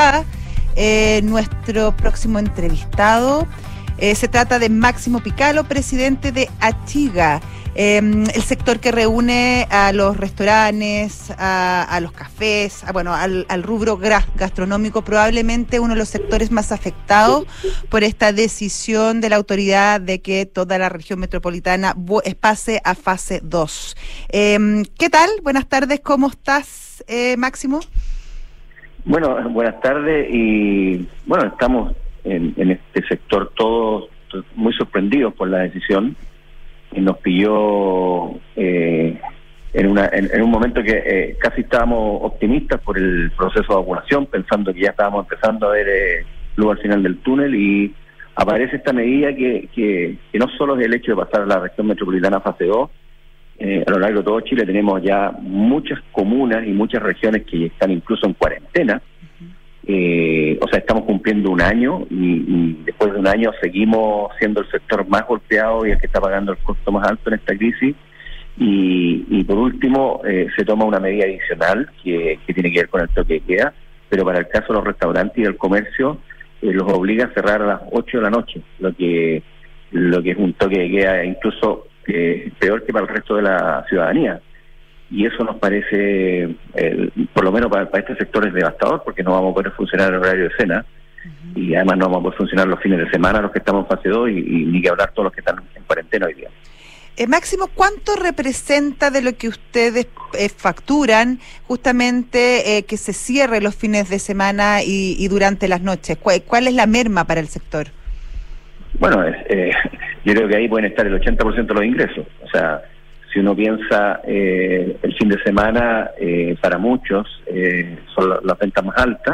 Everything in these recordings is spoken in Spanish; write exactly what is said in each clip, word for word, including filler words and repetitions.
está eh, nuestro próximo entrevistado. Eh, se trata de Máximo Picalo, presidente de Achiga, eh, el sector que reúne a los restaurantes, a, a los cafés, a, bueno, al, al rubro gastronómico, probablemente uno de los sectores más afectados por esta decisión de la autoridad de que toda la región metropolitana pase a fase dos. Eh, ¿Qué tal? Buenas tardes, ¿cómo estás, eh, Máximo? Bueno, buenas tardes y bueno, estamos en, en este sector todos muy sorprendidos por la decisión y nos pilló eh, en, una, en, en un momento que eh, casi estábamos optimistas por el proceso de vacunación, pensando que ya estábamos empezando a ver eh, luz al final del túnel, y aparece esta medida que, que, que no solo es el hecho de pasar a la región metropolitana a fase dos. Eh, a lo largo de todo Chile tenemos ya muchas comunas y muchas regiones que están incluso en cuarentena. Eh, o sea, estamos cumpliendo un año y, y después de un año seguimos siendo el sector más golpeado y el que está pagando el costo más alto en esta crisis. Y, y por último, eh, se toma una medida adicional que, que tiene que ver con el toque de queda, pero para el caso de los restaurantes y del comercio eh, los obliga a cerrar a las ocho de la noche, lo que, lo que es un toque de queda incluso eh, peor que para el resto de la ciudadanía. Y eso nos parece, eh, por lo menos para, para este sector, es devastador, porque no vamos a poder funcionar en horario de cena, uh-huh. y además no vamos a poder funcionar los fines de semana los que estamos en fase dos, y, y ni que hablar todos los que están en cuarentena hoy día. Eh, Máximo, ¿cuánto representa de lo que ustedes eh, facturan justamente eh, que se cierre los fines de semana y, y durante las noches? ¿Cuál, ¿Cuál es la merma para el sector? Bueno, es, eh, yo creo que ahí pueden estar el ochenta por ciento de los ingresos. O sea, si uno piensa, eh, el fin de semana eh, para muchos eh, son las la ventas más altas,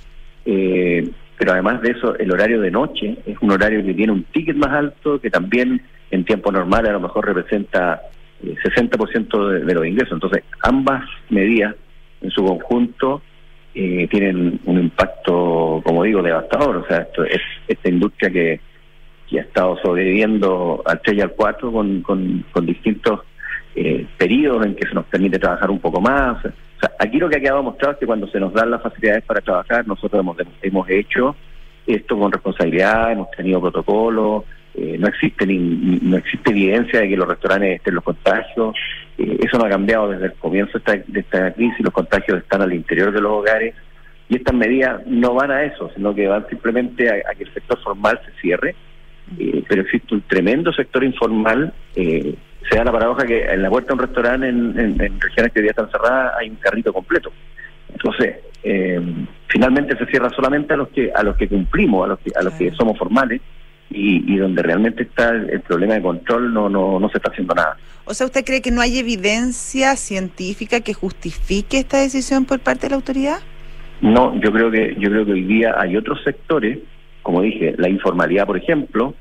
eh, pero además de eso el horario de noche es un horario que tiene un ticket más alto, que también en tiempo normal a lo mejor representa eh, sesenta por ciento de, de los ingresos. Entonces ambas medidas en su conjunto eh, tienen un impacto, como digo, devastador. O sea, esto es esta industria que, que ha estado sobreviviendo al tres y al cuatro con, con, con distintos Eh, periodos en que se nos permite trabajar un poco más. O sea, aquí lo que ha quedado mostrado es que cuando se nos dan las facilidades para trabajar, nosotros hemos, hemos hecho esto con responsabilidad, hemos tenido protocolos, eh, no existe ni, no existe evidencia de que los restaurantes estén los contagios. Eh, eso no ha cambiado desde el comienzo de esta, de esta crisis. Los contagios están al interior de los hogares, y estas medidas no van a eso, sino que van simplemente a, a que el sector formal se cierre, eh, pero existe un tremendo sector informal. eh, Se da la paradoja que en la puerta de un restaurante en, en, en regiones que hoy día están cerradas hay un carrito completo. Entonces, eh, finalmente se cierra solamente a los que a los que cumplimos, a los que a los que somos formales, y, y donde realmente está el, el problema de control no no no se está haciendo nada. O sea, ¿usted cree que no hay evidencia científica que justifique esta decisión por parte de la autoridad? No, yo creo que yo creo que hoy día hay otros sectores, como dije, la informalidad, por ejemplo.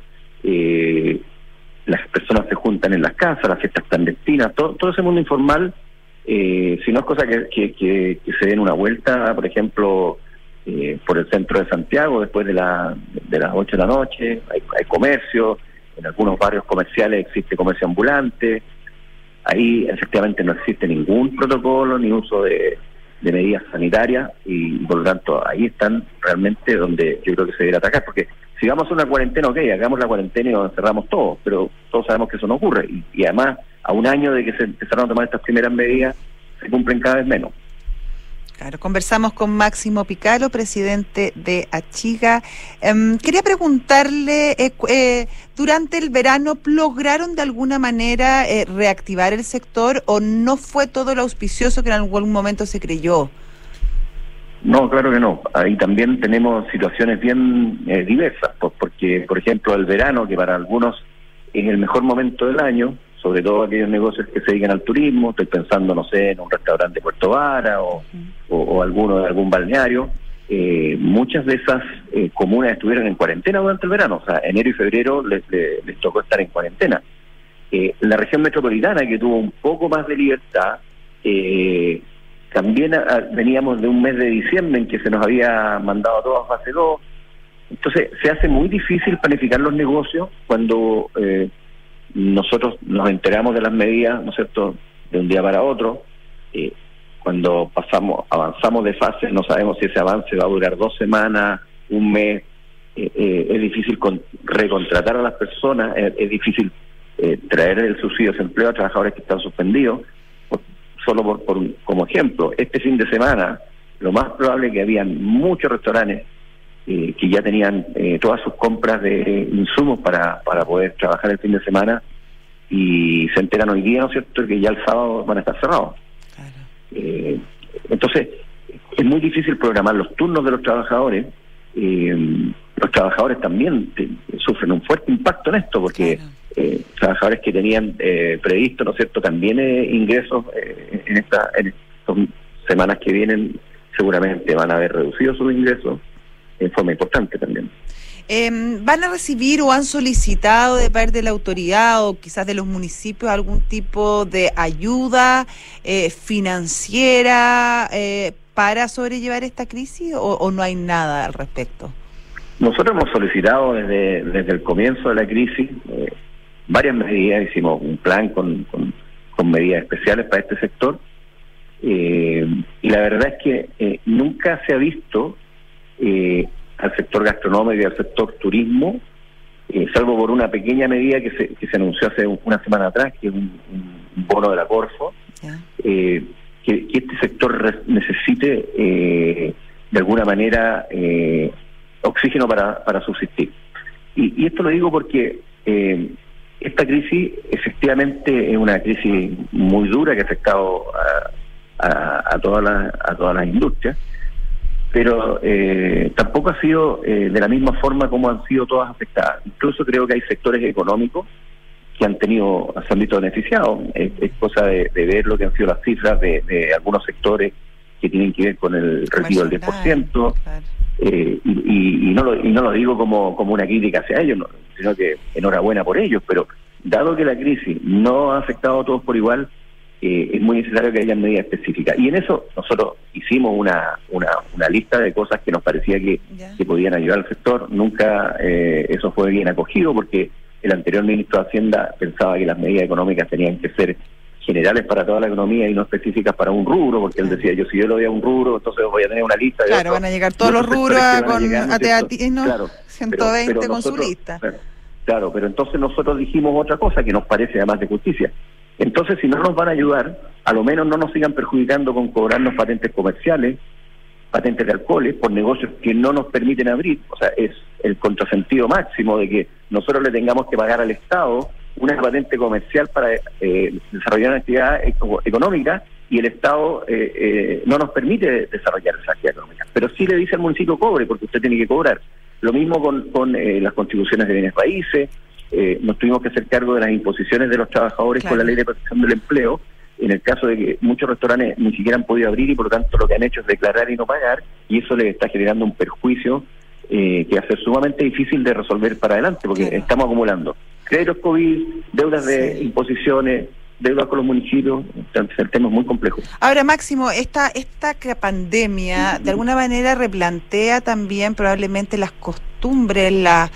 eh, Las personas se juntan en las casas, las fiestas clandestinas, todo, todo ese mundo informal. Eh, si no es cosa que, que, que, que se den una vuelta, por ejemplo, eh, por el centro de Santiago después de, la, de las ocho de la noche, hay, hay comercio, en algunos barrios comerciales existe comercio ambulante. Ahí efectivamente no existe ningún protocolo ni uso de, de medidas sanitarias, y por lo tanto ahí están realmente donde yo creo que se debe atacar, porque si vamos a una cuarentena, ok, hagamos la cuarentena y nos encerramos todos, pero todos sabemos que eso no ocurre, y, y además a un año de que se empezaron a tomar estas primeras medidas se cumplen cada vez menos. Claro, conversamos con Máximo Picalo, presidente de Achiga. Um, quería preguntarle, eh, eh, durante el verano, ¿lograron de alguna manera eh, reactivar el sector, o no fue todo lo auspicioso que en algún momento se creyó? No, claro que no. Ahí también tenemos situaciones bien eh, diversas, pues, porque, por ejemplo, el verano, que para algunos es el mejor momento del año, sobre todo aquellos negocios que se dedican al turismo, estoy pensando, no sé, en un restaurante de Puerto Vara o, uh-huh. o, o alguno de algún balneario, eh, muchas de esas eh, comunas estuvieron en cuarentena durante el verano. O sea, enero y febrero les, les, les tocó estar en cuarentena. Eh, la región metropolitana, que tuvo un poco más de libertad, eh, también a, veníamos de un mes de diciembre en que se nos había mandado a todos a fase dos. Entonces se hace muy difícil planificar los negocios cuando eh, nosotros nos enteramos de las medidas, ¿no es cierto?, de un día para otro. Eh, cuando pasamos, avanzamos de fase, no sabemos si ese avance va a durar dos semanas, un mes, eh, eh, es difícil con, recontratar a las personas, es, es difícil eh, traer el subsidio de desempleo a trabajadores que están suspendidos. Por, solo por, por como ejemplo, este fin de semana, lo más probable es que habían muchos restaurantes eh, que ya tenían eh, todas sus compras de insumos para, para poder trabajar el fin de semana, y se enteran hoy día, ¿no es cierto?, que ya el sábado van a estar cerrados. Claro. Eh, entonces, es muy difícil programar los turnos de los trabajadores. Eh, los trabajadores también te, sufren un fuerte impacto en esto, porque claro. eh, trabajadores que tenían eh, previsto, ¿no es cierto?, también eh, ingresos eh, en esta en estas semanas que vienen, seguramente van a haber reducido sus ingresos en forma importante también. Eh, ¿Van a recibir o han solicitado de parte de la autoridad o quizás de los municipios algún tipo de ayuda eh, financiera eh, para sobrellevar esta crisis, o, o no hay nada al respecto? Nosotros hemos solicitado desde, desde el comienzo de la crisis eh, varias medidas. Hicimos un plan con, con, con medidas especiales para este sector, eh, y la verdad es que eh, nunca se ha visto eh, al sector gastronómico y al sector turismo, eh, salvo por una pequeña medida que se, que se anunció hace una semana atrás, que es un, un bono de la Corfo, yeah. eh, que, que este sector re- necesite eh, de alguna manera eh, oxígeno para, para subsistir. Y, y esto lo digo porque eh, esta crisis efectivamente es una crisis muy dura que ha afectado a, a, a, todas las, a todas las industrias, pero eh, tampoco ha sido eh, de la misma forma como han sido todas afectadas. Incluso creo que hay sectores económicos que han tenido, se han visto beneficiados. Es, es cosa de, de ver lo que han sido las cifras de, de algunos sectores que tienen que ver con el retiro del diez por ciento, claro. eh, y, y, y, no lo, y no lo digo como, como una crítica hacia ellos, no, sino que enhorabuena por ellos, pero dado que la crisis no ha afectado a todos por igual, Eh, es muy necesario que haya medidas específicas. Y en eso nosotros hicimos una una, una lista de cosas que nos parecía que, que podían ayudar al sector. Nunca eh, eso fue bien acogido, porque el anterior ministro de Hacienda pensaba que las medidas económicas tenían que ser generales para toda la economía y no específicas para un rubro, porque él decía, yo si yo lo doy a un rubro, entonces voy a tener una lista de Claro, otros, van a llegar todos los rubros a, con llegar, a teatinos, claro, ciento veinte pero, pero con nosotros, su lista. Claro, claro, pero entonces nosotros dijimos otra cosa que nos parece además de justicia. Entonces, si no nos van a ayudar, a lo menos no nos sigan perjudicando con cobrarnos patentes comerciales, patentes de alcoholes, por negocios que no nos permiten abrir. O sea, es el contrasentido máximo de que nosotros le tengamos que pagar al Estado una patente comercial para eh, desarrollar una actividad eco- económica, y el Estado eh, eh, no nos permite desarrollar esa actividad económica. Pero sí le dice al municipio cobre, porque usted tiene que cobrar. Lo mismo con, con eh, las contribuciones de bienes raíces. Eh, nos tuvimos que hacer cargo de las imposiciones de los trabajadores, claro, con la Ley de Protección del Empleo, en el caso de que muchos restaurantes ni siquiera han podido abrir, y por lo tanto lo que han hecho es declarar y no pagar, y eso les está generando un perjuicio eh, que va a ser sumamente difícil de resolver para adelante, porque claro, estamos acumulando créditos COVID, deudas de sí. imposiciones, deudas con los municipios. Entonces el tema es muy complejo. Ahora, Máximo, esta esta pandemia de alguna manera replantea también probablemente las costumbres, la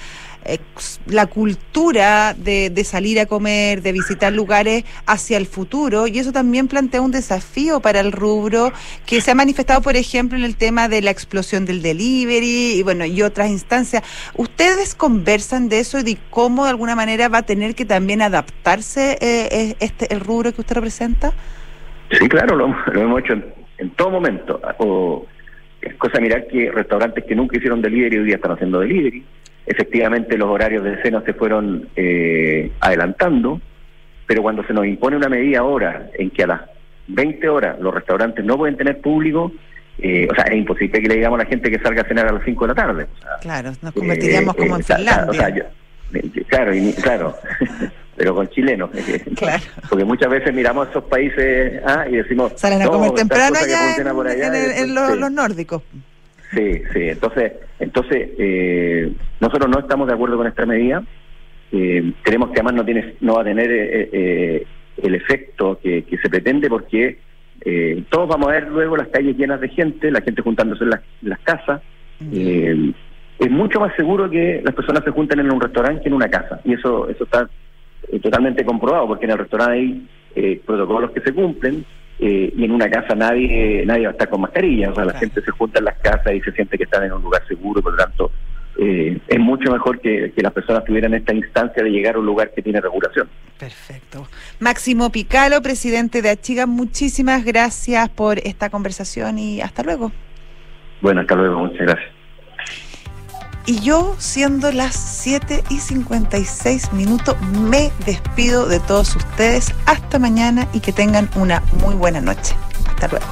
la cultura de, de salir a comer, de visitar lugares hacia el futuro, y eso también plantea un desafío para el rubro que se ha manifestado, por ejemplo, en el tema de la explosión del delivery y bueno, y otras instancias. ¿Ustedes conversan de eso y de cómo de alguna manera va a tener que también adaptarse eh, este el rubro que usted representa? Sí, claro, lo, lo hemos hecho en, en todo momento. O, es cosa de mirar que restaurantes que nunca hicieron delivery hoy día están haciendo delivery. Efectivamente, los horarios de cena se fueron eh, adelantando, pero cuando se nos impone una medida ahora en que a las veinte horas los restaurantes no pueden tener público, eh, o sea, es imposible que le digamos a la gente que salga a cenar a las cinco de la tarde. O sea, claro, nos convertiríamos eh, como eh, en Finlandia. O sea, yo, claro, y, claro, pero con chilenos. Claro. Porque muchas veces miramos a esos países ah, y decimos... Salen a comer no, temprano allá en, por allá en, el, en los, sí. los nórdicos. Sí, sí, entonces entonces eh, nosotros no estamos de acuerdo con esta medida. Eh, creemos que además no tiene no va a tener eh, eh, el efecto que, que se pretende, porque eh, todos vamos a ver luego las calles llenas de gente, la gente juntándose en las, en las casas. Eh, es mucho más seguro que las personas se junten en un restaurante que en una casa, y eso eso está eh, totalmente comprobado, porque en el restaurante hay eh, protocolos que se cumplen. eh, y en una casa nadie nadie va a estar con mascarilla, o sea, la gente se junta en las casas y se siente que están en un lugar seguro, por lo tanto, eh, es mucho mejor que, que las personas tuvieran esta instancia de llegar a un lugar que tiene regulación. Perfecto. Máximo Picalo, presidente de Achiga, muchísimas gracias por esta conversación y hasta luego. Bueno, hasta luego, muchas gracias. Y yo, siendo las siete y cincuenta y seis minutos, me despido de todos ustedes. Hasta mañana y que tengan una muy buena noche. Hasta luego.